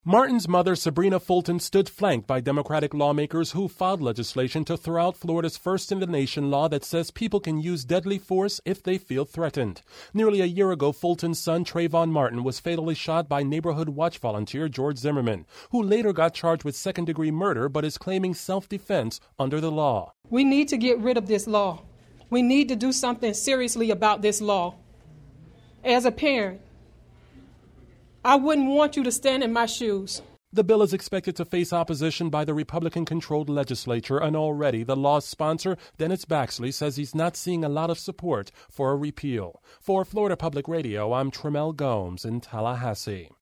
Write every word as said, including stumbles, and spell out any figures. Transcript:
Martin's mother, Sabrina Fulton, stood flanked by Democratic lawmakers who filed legislation to throw out Florida's first-in-the-nation law that says people can use deadly force if they feel threatened. Nearly a year ago, Fulton's son, Trayvon Martin, was fatally shot by Neighborhood Watch volunteer George Zimmerman, who later got charged with second-degree murder but is claiming self-defense under the law. We need to get rid of this law. We need to do something seriously about this law. As a parent, I wouldn't want you to stand in my shoes. The bill is expected to face opposition by the Republican-controlled legislature, and already the law's sponsor, Dennis Baxley, says he's not seeing a lot of support for a repeal. For Florida Public Radio, I'm Tremel Gomes in Tallahassee.